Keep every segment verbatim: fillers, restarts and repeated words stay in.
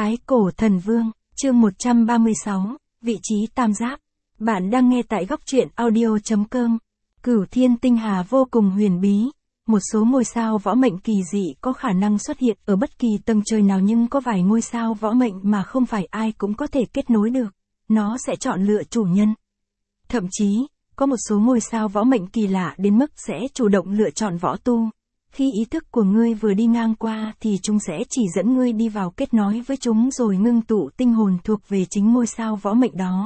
Thái cổ thần vương, chương một trăm ba mươi sáu, vị trí tam giác. Bạn đang nghe tại góc truyện audio chấm com. Cửu thiên tinh hà vô cùng huyền bí. Một số ngôi sao võ mệnh kỳ dị có khả năng xuất hiện ở bất kỳ tầng trời nào, nhưng có vài ngôi sao võ mệnh mà không phải ai cũng có thể kết nối được. Nó sẽ chọn lựa chủ nhân. Thậm chí, có một số ngôi sao võ mệnh kỳ lạ đến mức sẽ chủ động lựa chọn võ tu. Khi ý thức của ngươi vừa đi ngang qua thì chúng sẽ chỉ dẫn ngươi đi vào kết nối với chúng rồi ngưng tụ tinh hồn thuộc về chính ngôi sao võ mệnh đó.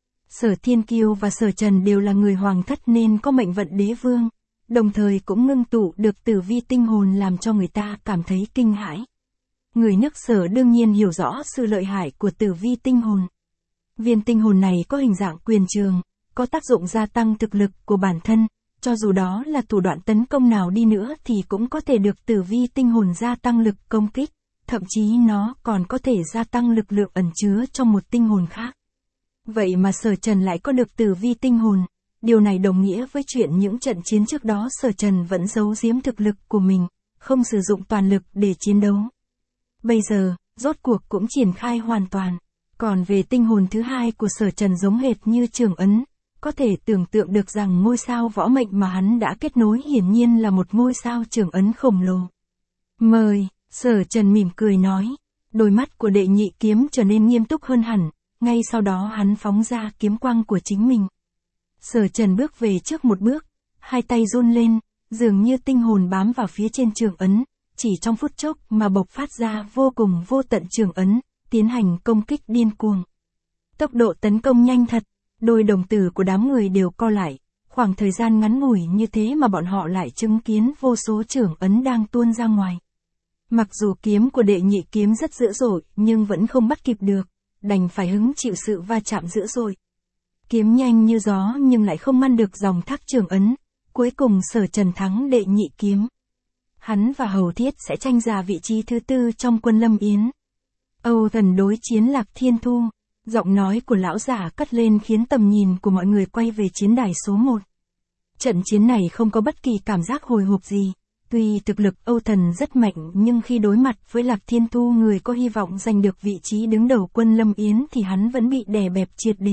Sở Thiên Kiêu và Sở Trần đều là người hoàng thất nên có mệnh vận đế vương, đồng thời cũng ngưng tụ được tử vi tinh hồn làm cho người ta cảm thấy kinh hãi. Người nước Sở đương nhiên hiểu rõ sự lợi hại của tử vi tinh hồn. Viên tinh hồn này có hình dạng quyền trường, có tác dụng gia tăng thực lực của bản thân. Cho dù đó là thủ đoạn tấn công nào đi nữa thì cũng có thể được tử vi tinh hồn gia tăng lực công kích, thậm chí nó còn có thể gia tăng lực lượng ẩn chứa trong một tinh hồn khác. Vậy mà Sở Trần lại có được tử vi tinh hồn, điều này đồng nghĩa với chuyện những trận chiến trước đó Sở Trần vẫn giấu giếm thực lực của mình, không sử dụng toàn lực để chiến đấu. Bây giờ, rốt cuộc cũng triển khai hoàn toàn. Còn về tinh hồn thứ hai của Sở Trần giống hệt như trường ấn. Có thể tưởng tượng được rằng ngôi sao võ mệnh mà hắn đã kết nối hiển nhiên là một ngôi sao trường ấn khổng lồ. Mời, Sở Trần mỉm cười nói. Đôi mắt của đệ nhị kiếm trở nên nghiêm túc hơn hẳn, ngay sau đó hắn phóng ra kiếm quang của chính mình. Sở Trần bước về trước một bước, hai tay run lên, dường như tinh hồn bám vào phía trên trường ấn, chỉ trong phút chốc mà bộc phát ra vô cùng vô tận trường ấn, tiến hành công kích điên cuồng. Tốc độ tấn công nhanh thật. Đôi đồng tử của đám người đều co lại, khoảng thời gian ngắn ngủi như thế mà bọn họ lại chứng kiến vô số trưởng ấn đang tuôn ra ngoài. Mặc dù kiếm của đệ nhị kiếm rất dữ dội nhưng vẫn không bắt kịp được, đành phải hứng chịu sự va chạm dữ dội. Kiếm nhanh như gió nhưng lại không ngăn được dòng thác trưởng ấn, cuối cùng Sở Trần thắng đệ nhị kiếm. Hắn và Hầu Thiết sẽ tranh giành vị trí thứ tư trong quân Lâm Yến. Âu Thần đối chiến Lạc Thiên Thu. Giọng nói của lão giả cất lên khiến tầm nhìn của mọi người quay về chiến đài số một. Trận chiến này không có bất kỳ cảm giác hồi hộp gì. Tuy thực lực Âu Thần rất mạnh nhưng khi đối mặt với Lạc Thiên Thu, người có hy vọng giành được vị trí đứng đầu quân Lâm Yến, thì hắn vẫn bị đè bẹp triệt để.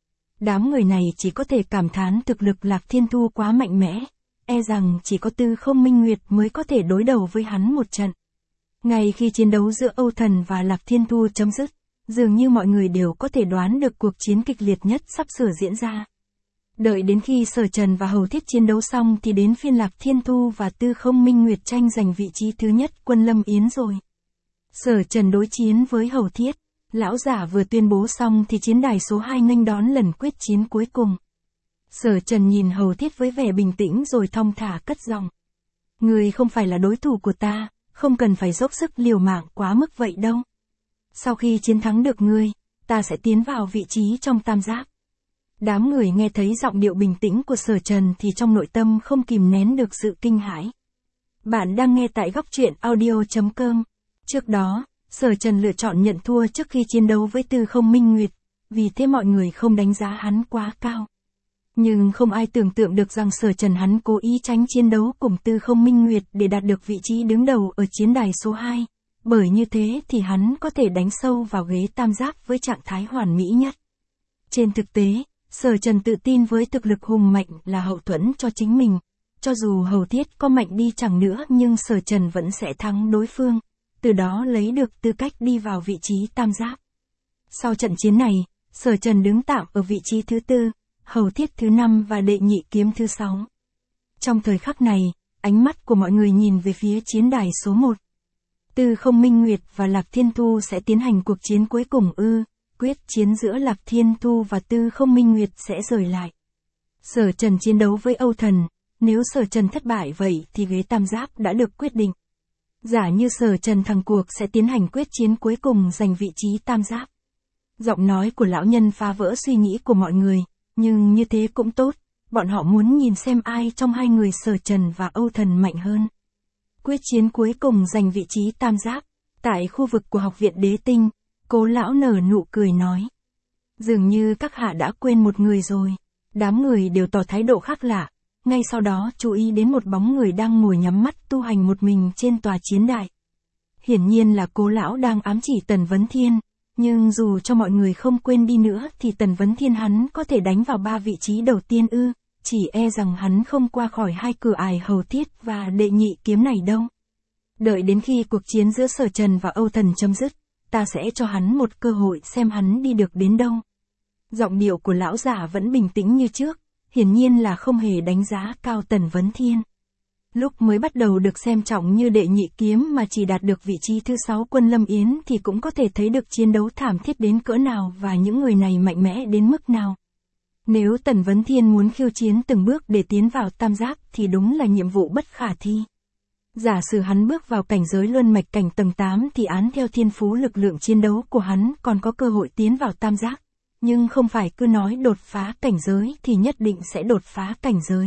Đám người này chỉ có thể cảm thán thực lực Lạc Thiên Thu quá mạnh mẽ. E rằng chỉ có Tư Không Minh Nguyệt mới có thể đối đầu với hắn một trận. Ngay khi chiến đấu giữa Âu Thần và Lạc Thiên Thu chấm dứt, dường như mọi người đều có thể đoán được cuộc chiến kịch liệt nhất sắp sửa diễn ra. Đợi đến khi Sở Trần và Hầu Thiết chiến đấu xong thì đến phiên Lạc Thiên Thu và Tư Không Minh Nguyệt tranh giành vị trí thứ nhất quân Lâm Yến rồi. Sở Trần đối chiến với Hầu Thiết, lão giả vừa tuyên bố xong thì chiến đài số hai nghênh đón lần quyết chiến cuối cùng. Sở Trần nhìn Hầu Thiết với vẻ bình tĩnh rồi thong thả cất giọng. Người không phải là đối thủ của ta, không cần phải dốc sức liều mạng quá mức vậy đâu. Sau khi chiến thắng được ngươi, ta sẽ tiến vào vị trí trong tam giác. Đám người nghe thấy giọng điệu bình tĩnh của Sở Trần thì trong nội tâm không kìm nén được sự kinh hãi. Bạn đang nghe tại góc truyện audio chấm com. Trước đó, Sở Trần lựa chọn nhận thua trước khi chiến đấu với Tư Không Minh Nguyệt, vì thế mọi người không đánh giá hắn quá cao. Nhưng không ai tưởng tượng được rằng Sở Trần hắn cố ý tránh chiến đấu cùng Tư Không Minh Nguyệt để đạt được vị trí đứng đầu ở chiến đài số hai. Bởi như thế thì hắn có thể đánh sâu vào ghế tam giác với trạng thái hoàn mỹ nhất. Trên thực tế, Sở Trần tự tin với thực lực hùng mạnh là hậu thuẫn cho chính mình. Cho dù Hầu Thiết có mạnh đi chẳng nữa nhưng Sở Trần vẫn sẽ thắng đối phương, từ đó lấy được tư cách đi vào vị trí tam giác. Sau trận chiến này, Sở Trần đứng tạm ở vị trí thứ tư, Hầu Thiết thứ năm và đệ nhị kiếm thứ sáu. Trong thời khắc này, ánh mắt của mọi người nhìn về phía chiến đài số một. Tư Không Minh Nguyệt và Lạc Thiên Thu sẽ tiến hành cuộc chiến cuối cùng ư? Quyết chiến giữa Lạc Thiên Thu và Tư Không Minh Nguyệt sẽ rời lại. Sở Trần chiến đấu với Âu Thần, nếu Sở Trần thất bại vậy thì ghế tam giác đã được quyết định. Giả như Sở Trần thắng cuộc sẽ tiến hành quyết chiến cuối cùng giành vị trí tam giác. Giọng nói của lão nhân phá vỡ suy nghĩ của mọi người, nhưng như thế cũng tốt, bọn họ muốn nhìn xem ai trong hai người Sở Trần và Âu Thần mạnh hơn. Quyết chiến cuối cùng giành vị trí tam giác. Tại khu vực của Học viện Đế Tinh, Cố lão nở nụ cười nói. Dường như các hạ đã quên một người rồi. Đám người đều tỏ thái độ khác lạ. Ngay sau đó chú ý đến một bóng người đang ngồi nhắm mắt tu hành một mình trên tòa chiến đài. hiển nhiên là Cố lão đang ám chỉ Tần Vấn Thiên, nhưng dù cho mọi người không quên đi nữa thì Tần Vấn Thiên hắn có thể đánh vào ba vị trí đầu tiên ư, chỉ e rằng hắn không qua khỏi hai cửa ải Hầu Thiết và Đệ Nhị Kiếm này đâu. Đợi đến khi cuộc chiến giữa Sở Trần và Âu Thần chấm dứt, ta sẽ cho hắn một cơ hội xem hắn đi được đến đâu. Giọng điệu của lão giả vẫn bình tĩnh như trước, hiển nhiên là không hề đánh giá cao Tần Vấn Thiên. Lúc mới bắt đầu được xem trọng như Đệ Nhị Kiếm mà chỉ đạt được vị trí thứ sáu quân Lâm Yến thì cũng có thể thấy được chiến đấu thảm thiết đến cỡ nào và những người này mạnh mẽ đến mức nào. Nếu Tần Vấn Thiên muốn khiêu chiến từng bước để tiến vào tam giác thì đúng là nhiệm vụ bất khả thi. Giả sử hắn bước vào cảnh giới luân mạch cảnh tầng tám thì án theo thiên phú lực lượng chiến đấu của hắn còn có cơ hội tiến vào tam giác. Nhưng không phải cứ nói đột phá cảnh giới thì nhất định sẽ đột phá cảnh giới.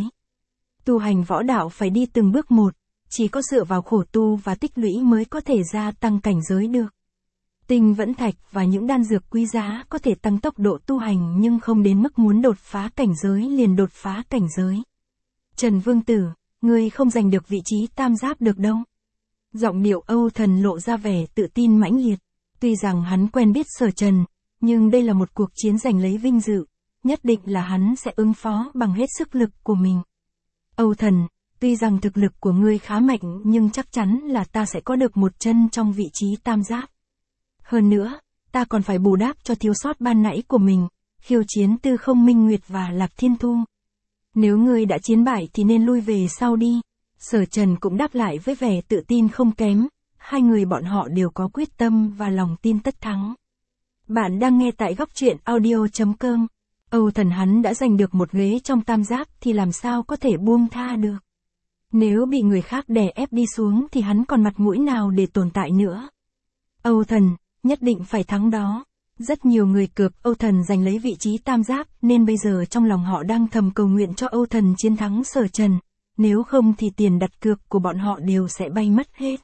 Tu hành võ đạo phải đi từng bước một, chỉ có dựa vào khổ tu và tích lũy mới có thể gia tăng cảnh giới được. Tinh vẫn thạch và những đan dược quý giá có thể tăng tốc độ tu hành nhưng không đến mức muốn đột phá cảnh giới liền đột phá cảnh giới. Trần Vương Tử, ngươi không giành được vị trí tam giáp được đâu. Giọng điệu Âu Thần lộ ra vẻ tự tin mãnh liệt. Tuy rằng hắn quen biết Sở Trần, nhưng đây là một cuộc chiến giành lấy vinh dự, nhất định là hắn sẽ ứng phó bằng hết sức lực của mình. Âu Thần, tuy rằng thực lực của ngươi khá mạnh nhưng chắc chắn là ta sẽ có được một chân trong vị trí tam giáp. Hơn nữa, ta còn phải bù đắp cho thiếu sót ban nãy của mình, khiêu chiến Tư Không Minh Nguyệt và Lạc Thiên Thu. Nếu ngươi đã chiến bại thì nên lui về sau đi. Sở Trần cũng đáp lại với vẻ tự tin không kém, hai người bọn họ đều có quyết tâm và lòng tin tất thắng. Bạn đang nghe tại góc truyện audio chấm com. Âu Thần hắn đã giành được một ghế trong tam giáp thì làm sao có thể buông tha được. Nếu bị người khác đè ép đi xuống thì hắn còn mặt mũi nào để tồn tại nữa. Âu Thần, nhất định phải thắng đó. Rất nhiều người cược Âu Thần giành lấy vị trí tam giáp nên bây giờ trong lòng họ đang thầm cầu nguyện cho Âu Thần chiến thắng Sở Trần. Nếu không thì tiền đặt cược của bọn họ đều sẽ bay mất hết.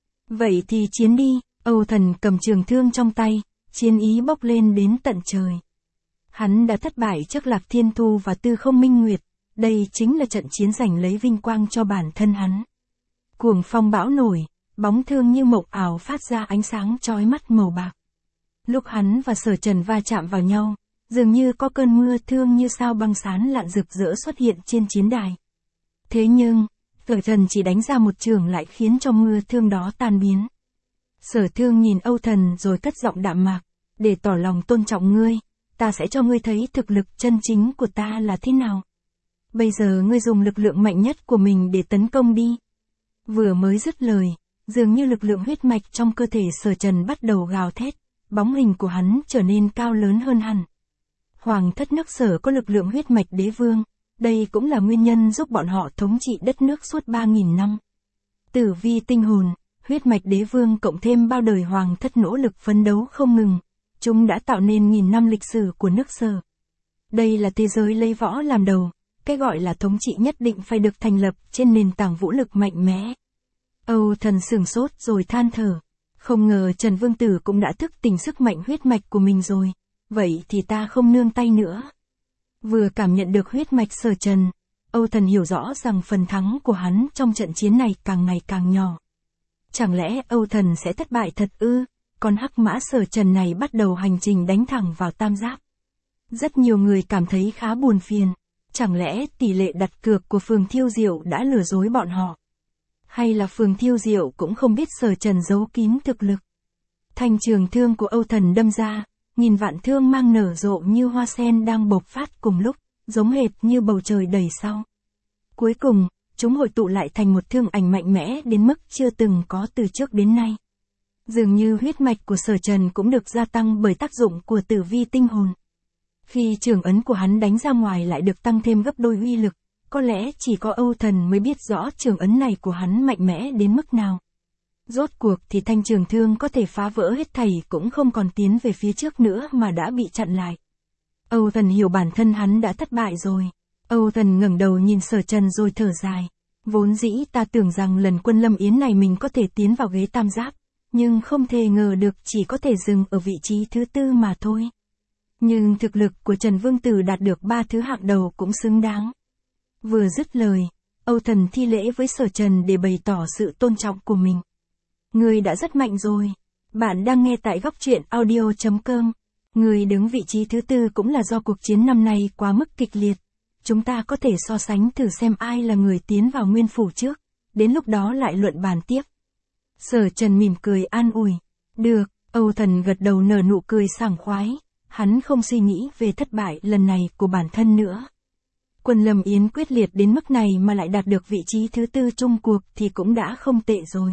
Vậy thì chiến đi. Âu Thần cầm trường thương trong tay, chiến ý bốc lên đến tận trời. Hắn đã thất bại trước Lạc Thiên Thu và Tư Không Minh Nguyệt, đây chính là trận chiến giành lấy vinh quang cho bản thân hắn. Cuồng phong bão nổi, bóng thương như mộng ảo phát ra ánh sáng chói mắt màu bạc. Lúc hắn và Sở Trần va chạm vào nhau, dường như có cơn mưa thương như sao băng sán lạn rực rỡ xuất hiện trên chiến đài. Thế nhưng, Sở Trần chỉ đánh ra một chưởng lại khiến cho mưa thương đó tan biến. Sở Thương nhìn Âu Thần rồi cất giọng đạm mạc, để tỏ lòng tôn trọng ngươi, ta sẽ cho ngươi thấy thực lực chân chính của ta là thế nào. Bây giờ ngươi dùng lực lượng mạnh nhất của mình để tấn công đi. Vừa mới dứt lời, dường như lực lượng huyết mạch trong cơ thể Sở Trần bắt đầu gào thét, bóng hình của hắn trở nên cao lớn hơn hẳn. Hoàng thất nước Sở có lực lượng huyết mạch đế vương, đây cũng là nguyên nhân giúp bọn họ thống trị đất nước suốt ba nghìn năm. Tử vi tinh hồn, huyết mạch đế vương cộng thêm bao đời hoàng thất nỗ lực phấn đấu không ngừng, chúng đã tạo nên nghìn năm lịch sử của nước Sở. Đây là thế giới lấy võ làm đầu, cái gọi là thống trị nhất định phải được thành lập trên nền tảng vũ lực mạnh mẽ. Âu Thần sửng sốt rồi than thở, không ngờ Trần Vương Tử cũng đã thức tỉnh sức mạnh huyết mạch của mình rồi, vậy thì ta không nương tay nữa. Vừa cảm nhận được huyết mạch Sở Trần, Âu Thần hiểu rõ rằng phần thắng của hắn trong trận chiến này càng ngày càng nhỏ. Chẳng lẽ Âu Thần sẽ thất bại thật ư? Còn hắc mã Sở Trần này bắt đầu hành trình đánh thẳng vào tam giáp. Rất nhiều người cảm thấy khá buồn phiền. Chẳng lẽ tỷ lệ đặt cược của Phường Thiêu Diệu đã lừa dối bọn họ? Hay là Phường Thiêu Diệu cũng không biết Sở Trần giấu kín thực lực? Thanh trường thương của Âu Thần đâm ra, nghìn vạn thương mang nở rộ như hoa sen đang bộc phát cùng lúc, giống hệt như bầu trời đầy sao. Cuối cùng, chúng hội tụ lại thành một thương ảnh mạnh mẽ đến mức chưa từng có từ trước đến nay. Dường như huyết mạch của Sở Trần cũng được gia tăng bởi tác dụng của tử vi tinh hồn. Khi trường ấn của hắn đánh ra ngoài lại được tăng thêm gấp đôi uy lực, có lẽ chỉ có Âu Thần mới biết rõ trường ấn này của hắn mạnh mẽ đến mức nào. Rốt cuộc thì thanh trường thương có thể phá vỡ hết thảy cũng không còn tiến về phía trước nữa mà đã bị chặn lại. Âu Thần hiểu bản thân hắn đã thất bại rồi. Âu Thần ngẩng đầu nhìn Sở Trần rồi thở dài. Vốn dĩ ta tưởng rằng lần quân Lâm Yến này mình có thể tiến vào ghế tam giáp, nhưng không thể ngờ được chỉ có thể dừng ở vị trí thứ tư mà thôi. Nhưng thực lực của Trần Vương Tử đạt được ba thứ hạng đầu cũng xứng đáng. Vừa dứt lời, Âu Thần thi lễ với Sở Trần để bày tỏ sự tôn trọng của mình. Người đã rất mạnh rồi. Bạn đang nghe tại góc truyện audio chấm com. Người đứng vị trí thứ tư cũng là do cuộc chiến năm nay quá mức kịch liệt. Chúng ta có thể so sánh thử xem ai là người tiến vào nguyên phủ trước. Đến lúc đó lại luận bàn tiếp. Sở Trần mỉm cười an ủi. Được, Âu Thần gật đầu nở nụ cười sảng khoái. Hắn không suy nghĩ về thất bại lần này của bản thân nữa. Quân Lâm Yến quyết liệt đến mức này mà lại đạt được vị trí thứ tư chung cuộc thì cũng đã không tệ rồi.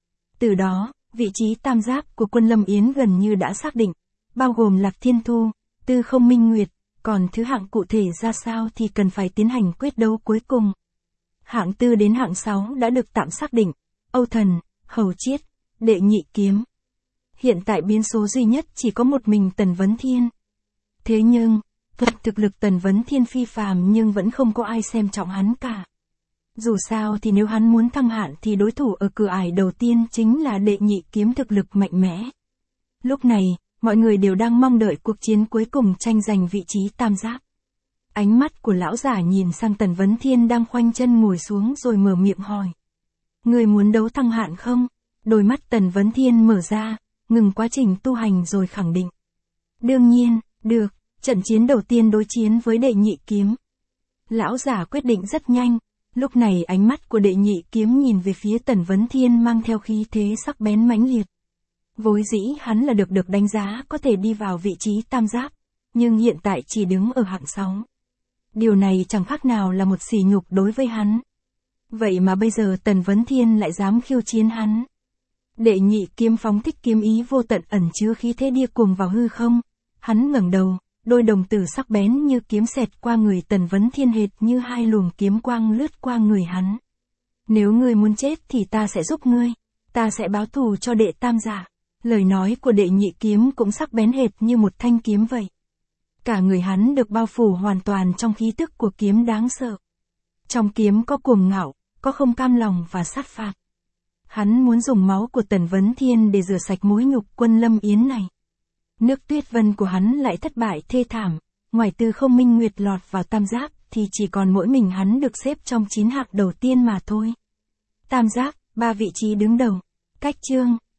Từ đó, vị trí tam giáp của Quân Lâm Yến gần như đã xác định, bao gồm Lạc Thiên Thu, Tư Không Minh Nguyệt, còn thứ hạng cụ thể ra sao thì cần phải tiến hành quyết đấu cuối cùng. Hạng tư đến hạng sáu đã được tạm xác định, Âu Thần, Hầu Chiết, Đệ Nhị Kiếm. Hiện tại biến số duy nhất chỉ có một mình Tần Vấn Thiên. Thế nhưng, thật thực lực Tần Vấn Thiên phi phàm nhưng vẫn không có ai xem trọng hắn cả. Dù sao thì nếu hắn muốn thăng hạn thì đối thủ ở cửa ải đầu tiên chính là Đệ Nhị Kiếm thực lực mạnh mẽ. Lúc này, mọi người đều đang mong đợi cuộc chiến cuối cùng tranh giành vị trí tam giáp. Ánh mắt của lão giả nhìn sang Tần Vấn Thiên đang khoanh chân ngồi xuống rồi mở miệng hỏi. Người muốn đấu thăng hạn không? Đôi mắt Tần Vấn Thiên mở ra, ngừng quá trình tu hành rồi khẳng định. Đương nhiên, được, trận chiến đầu tiên đối chiến với Đệ Nhị Kiếm. Lão giả quyết định rất nhanh, lúc này ánh mắt của Đệ Nhị Kiếm nhìn về phía Tần Vấn Thiên mang theo khí thế sắc bén mãnh liệt. Vốn dĩ hắn là được được đánh giá có thể đi vào vị trí tam giáp, nhưng hiện tại chỉ đứng ở hạng sáu. Điều này chẳng khác nào là một sỉ nhục đối với hắn. Vậy mà bây giờ Tần Vấn Thiên lại dám khiêu chiến hắn. Đệ Nhị Kiếm phóng thích kiếm ý vô tận ẩn chứa khí thế điên cuồng vào hư không. Hắn ngẩng đầu, đôi đồng tử sắc bén như kiếm xẹt qua người Tần Vấn Thiên hệt như hai luồng kiếm quang lướt qua người hắn. Nếu ngươi muốn chết thì ta sẽ giúp ngươi, ta sẽ báo thù cho đệ tam giả. Lời nói của Đệ Nhị Kiếm cũng sắc bén hệt như một thanh kiếm vậy. Cả người hắn được bao phủ hoàn toàn trong khí tức của kiếm đáng sợ. Trong kiếm có cuồng ngạo, có không cam lòng và sát phạt. Hắn muốn dùng máu của Tần Vấn Thiên để rửa sạch mối nhục Quân Lâm Yến này. Nước Tuyết Vân của hắn lại thất bại thê thảm, ngoài Tư Không Minh Nguyệt lọt vào tam giáp thì chỉ còn mỗi mình hắn được xếp trong chín hạng đầu tiên mà thôi. Tam giáp, ba vị trí đứng đầu. Cách chương